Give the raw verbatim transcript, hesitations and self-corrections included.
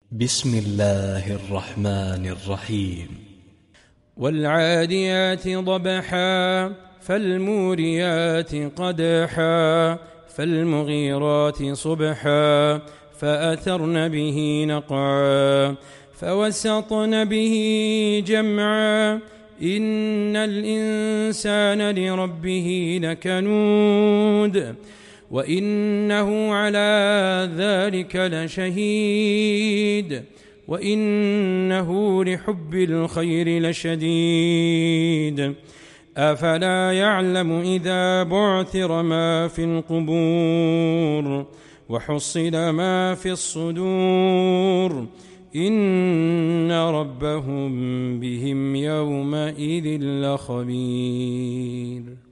بسم الله الرحمن الرحيم. والعاديات ضبحا فالموريات قدحا فالمغيرات صبحا فأثرن به نقعا فوسطن به جمعا إن الإنسان لربه لكنود وإنه على ذلك لشهيد وإنه لحب الخير لشديد أفلا يعلم إذا بعثر ما في القبور وحصل ما في الصدور إن ربهم بهم يومئذ لخبير.